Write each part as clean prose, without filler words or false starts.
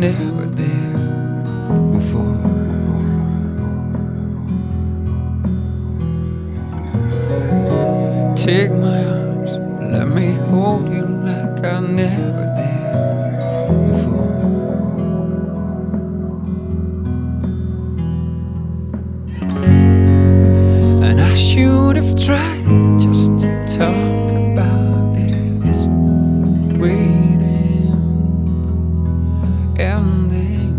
never did before. Take my arms, let me hold you like I never did before. And I should have tried just to talk about this waiting ending.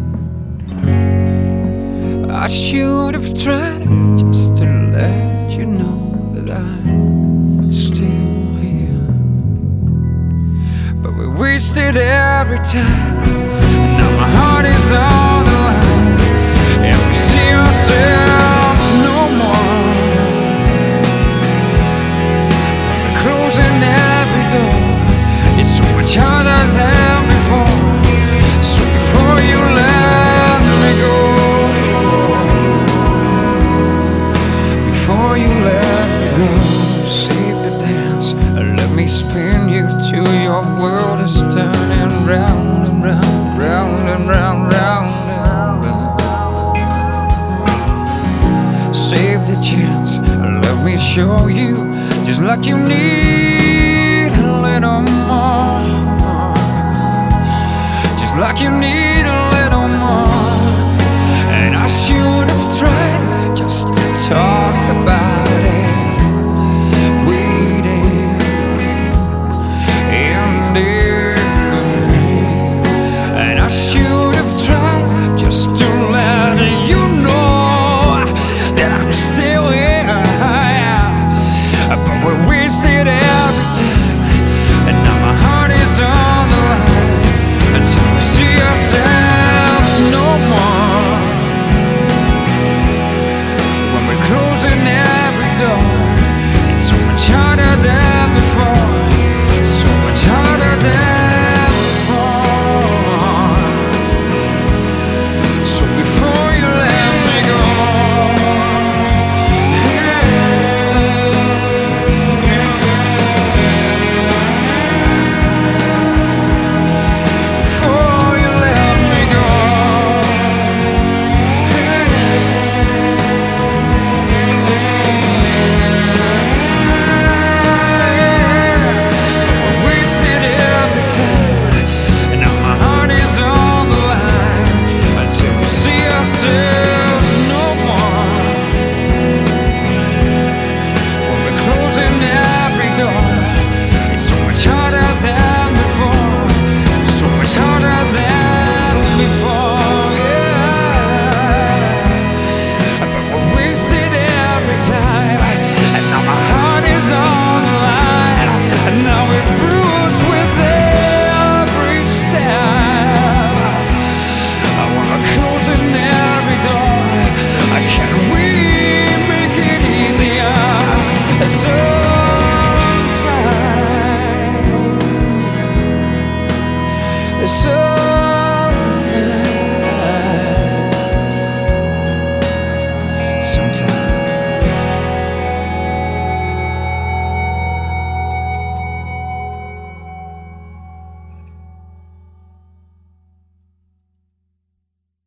I should have tried just to let you know that I'm still here. But we wasted every time, and now my heart is on the line, and we see ourselves no more. We're closing every door. It's so much harder than before. So before you let me go, before you let me go, save the dance and let me spin you till your world is turning round and round, round and round, round and round. Save the chance and let me show you just like you need a little more, just like you need a little more. And I should have tried just to talk about it, waiting in there. And I should have tried just to let you know that I'm still here. But we wasted every time, and now my heart is on the line until we see ourselves no more. When we're closing in